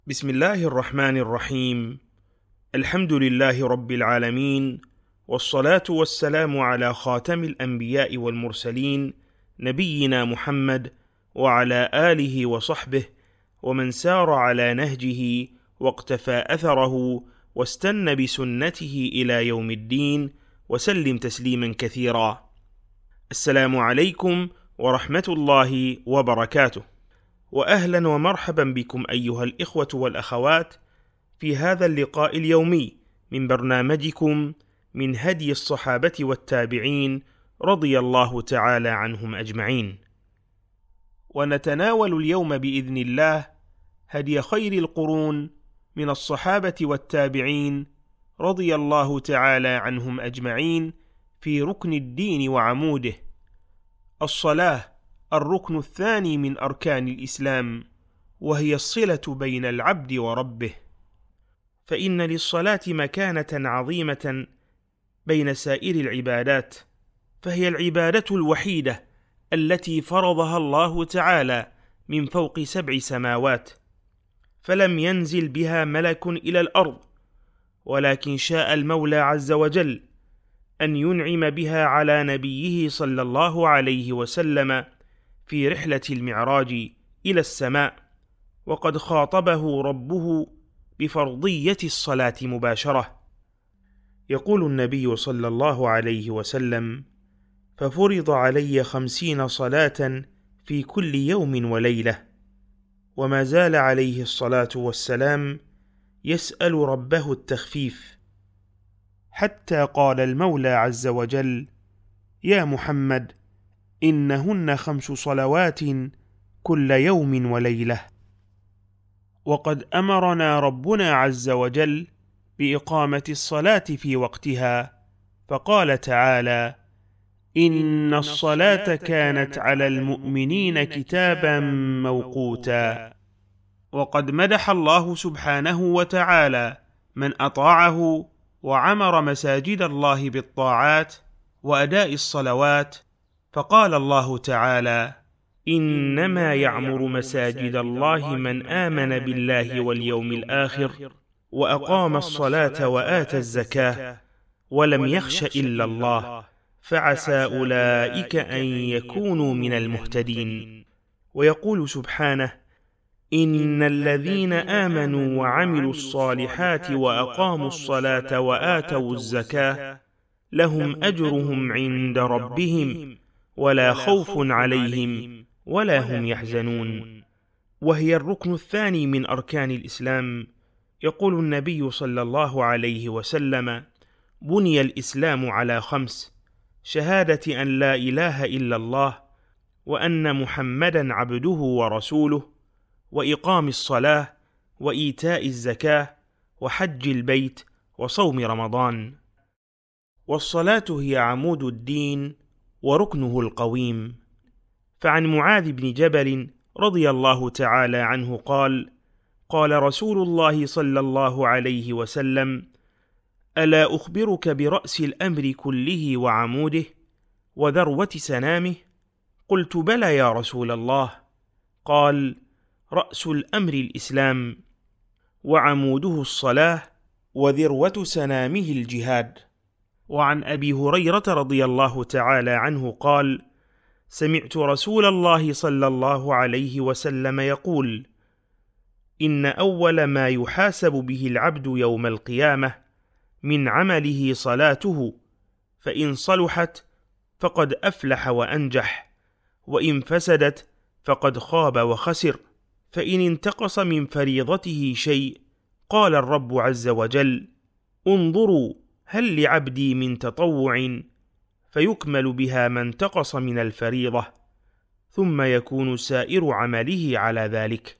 بسم الله الرحمن الرحيم. الحمد لله رب العالمين، والصلاة والسلام على خاتم الأنبياء والمرسلين نبينا محمد وعلى آله وصحبه ومن سار على نهجه واقتفى أثره واستنى بسنته إلى يوم الدين وسلم تسليما كثيرا. السلام عليكم ورحمة الله وبركاته، وأهلا ومرحبا بكم أيها الإخوة والأخوات في هذا اللقاء اليومي من برنامجكم من هدي الصحابة والتابعين رضي الله تعالى عنهم أجمعين. ونتناول اليوم بإذن الله هدي خير القرون من الصحابة والتابعين رضي الله تعالى عنهم أجمعين في ركن الدين وعموده، الصلاة، الركن الثاني من أركان الإسلام، وهي الصلة بين العبد وربه، فإن للصلاة مكانة عظيمة بين سائر العبادات، فهي العبادة الوحيدة التي فرضها الله تعالى من فوق 7 سماوات، فلم ينزل بها ملك إلى الأرض، ولكن شاء المولى عز وجل أن ينعم بها على نبيه صلى الله عليه وسلم في رحلة المعراج إلى السماء، وقد خاطبه ربه بفرضية الصلاة مباشرة. يقول النبي صلى الله عليه وسلم: ففرض علي 50 صلاة في كل يوم وليلة. وما زال عليه الصلاة والسلام يسأل ربه التخفيف، حتى قال المولى عز وجل: يا محمد إنهن 5 صلوات كل يوم وليلة. وقد أمرنا ربنا عز وجل بإقامة الصلاة في وقتها، فقال تعالى: إن الصلاة كانت على المؤمنين كتابا موقوتا. وقد مدح الله سبحانه وتعالى من أطاعه وعمر مساجد الله بالطاعات وأداء الصلوات، فقال الله تعالى: إنما يعمر مساجد الله من آمن بالله واليوم الآخر وأقام الصلاة وآتى الزكاة ولم يخش إلا الله فعسى أولئك أن يكونوا من المهتدين. ويقول سبحانه: إن الذين آمنوا وعملوا الصالحات وأقاموا الصلاة وآتوا الزكاة لهم أجرهم عند ربهم ولا خوف عليهم ولا هم يحزنون. وهي الركن الثاني من أركان الإسلام. يقول النبي صلى الله عليه وسلم: بني الإسلام على 5: شهادة أن لا إله إلا الله وأن محمدا عبده ورسوله، وإقام الصلاة، وإيتاء الزكاة، وحج البيت، وصوم رمضان. والصلاة هي عمود الدين وركنه القويم. فعن معاذ بن جبل رضي الله تعالى عنه قال: قال رسول الله صلى الله عليه وسلم: ألا أخبرك برأس الأمر كله وعموده وذروة سنامه؟ قلت: بلى يا رسول الله. قال: رأس الأمر الإسلام، وعموده الصلاة، وذروة سنامه الجهاد. وعن أبي هريرة رضي الله تعالى عنه قال: سمعت رسول الله صلى الله عليه وسلم يقول: إن أول ما يحاسب به العبد يوم القيامة من عمله صلاته، فإن صلحت فقد أفلح وأنجح، وإن فسدت فقد خاب وخسر. فإن انتقص من فريضته شيء قال الرب عز وجل: انظروا هل لعبدي من تطوع، فيكمل بها ما انتقص من الفريضة، ثم يكون سائر عمله على ذلك.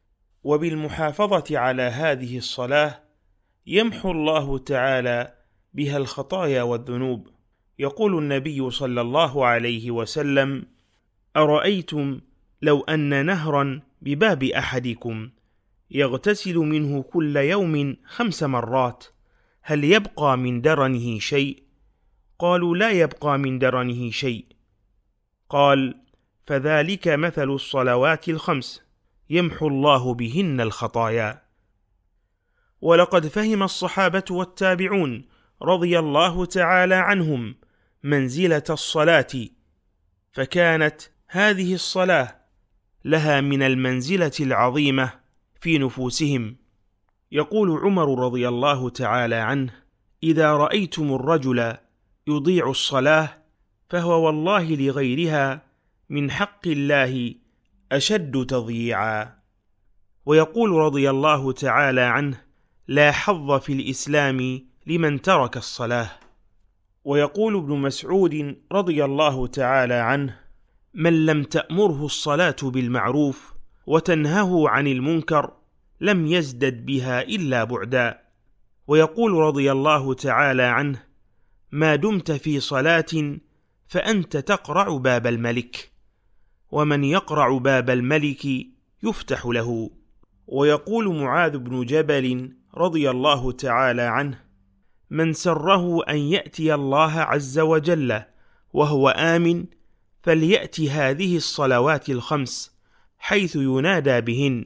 وبالمحافظة على هذه الصلاة يمحو الله تعالى بها الخطايا والذنوب. يقول النبي صلى الله عليه وسلم: أرأيتم لو أن نهرا بباب أحدكم يغتسل منه كل يوم 5 مرات، هل يبقى من درنه شيء؟ قالوا: لا يبقى من درنه شيء. قال: فذلك مثل الصلوات 5 يمحو الله بهن الخطايا. ولقد فهم الصحابة والتابعون رضي الله تعالى عنهم منزلة الصلاة، فكانت هذه الصلاة لها من المنزلة العظيمة في نفوسهم. يقول عمر رضي الله تعالى عنه: إذا رأيتم الرجل يضيع الصلاة فهو والله لغيرها من حق الله أشد تضييعا. ويقول رضي الله تعالى عنه: لا حظ في الإسلام لمن ترك الصلاة. ويقول ابن مسعود رضي الله تعالى عنه: من لم تأمره الصلاة بالمعروف وتنهه عن المنكر لم يزدد بها إلا بعدا. ويقول رضي الله تعالى عنه: ما دمت في صلاة فأنت تقرع باب الملك، ومن يقرع باب الملك يفتح له. ويقول معاذ بن جبل رضي الله تعالى عنه: من سره أن يأتي الله عز وجل وهو آمن فليأت هذه الصلوات الخمس حيث ينادى بهن،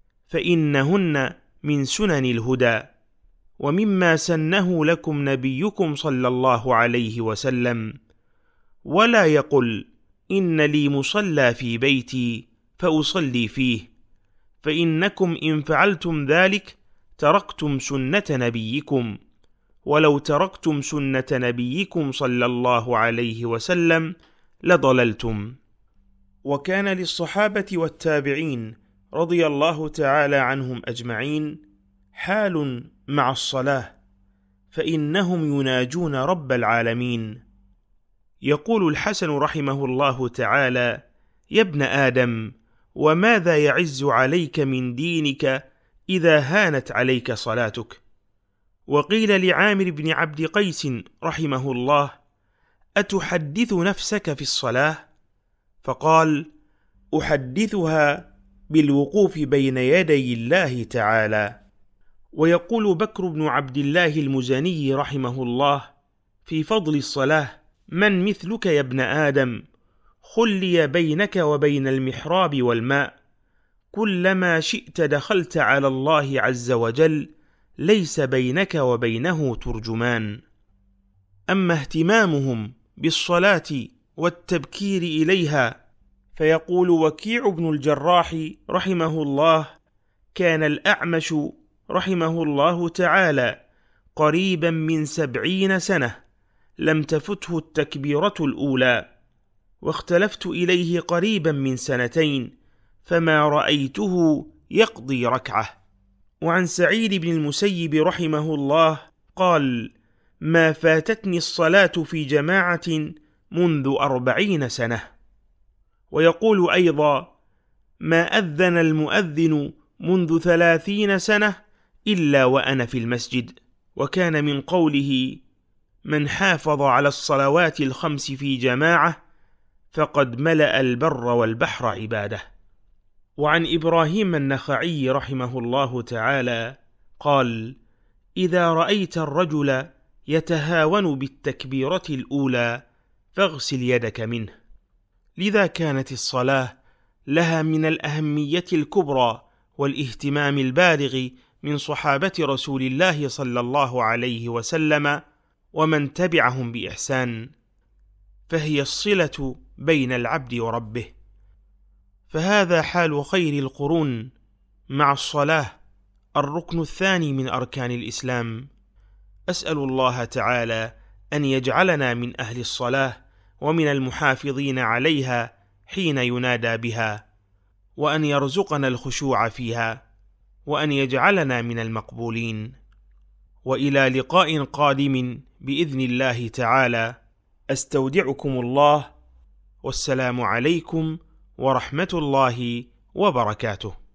فإنهن من سنن الهدى، ومما سنه لكم نبيكم صلى الله عليه وسلم. ولا يقل إن لي مصلى في بيتي فأصلي فيه، فإنكم إن فعلتم ذلك تركتم سنة نبيكم، ولو تركتم سنة نبيكم صلى الله عليه وسلم لضللتم. وكان للصحابة والتابعين رضي الله تعالى عنهم أجمعين حال مع الصلاة، فإنهم يناجون رب العالمين. يقول الحسن رحمه الله تعالى: يا ابن آدم، وماذا يعز عليك من دينك إذا هانت عليك صلاتك؟ وقيل لعامر بن عبد قيس رحمه الله: أتحدث نفسك في الصلاة؟ فقال: أحدثها بالوقوف بين يدي الله تعالى. ويقول بكر بن عبد الله المزني رحمه الله في فضل الصلاة: من مثلك يا ابن آدم؟ خلي بينك وبين المحراب والماء، كلما شئت دخلت على الله عز وجل، ليس بينك وبينه ترجمان. أما اهتمامهم بالصلاة والتبكير إليها، فيقول وكيع بن الجراح رحمه الله: كان الأعمش رحمه الله تعالى قريبا من 70 سنة لم تفته التكبيرة الأولى، واختلفت إليه قريبا من 2 فما رأيته يقضي ركعة. وعن سعيد بن المسيب رحمه الله قال: ما فاتتني الصلاة في جماعة منذ 40 سنة. ويقول أيضا: ما أذن المؤذن منذ 30 سنة إلا وأنا في المسجد. وكان من قوله: من حافظ على الصلوات الخمس في جماعة فقد ملأ البر والبحر عبادة. وعن إبراهيم النخعي رحمه الله تعالى قال: إذا رأيت الرجل يتهاون بالتكبيرة الأولى فاغسل يدك منه. لذا كانت الصلاة لها من الأهمية الكبرى والاهتمام البالغ من صحابة رسول الله صلى الله عليه وسلم ومن تبعهم بإحسان، فهي الصلة بين العبد وربه. فهذا حال خير القرون مع الصلاة، الركن الثاني من أركان الإسلام. أسأل الله تعالى أن يجعلنا من أهل الصلاة ومن المحافظين عليها حين ينادى بها، وأن يرزقنا الخشوع فيها، وأن يجعلنا من المقبولين. وإلى لقاء قادم بإذن الله تعالى، أستودعكم الله، والسلام عليكم ورحمة الله وبركاته.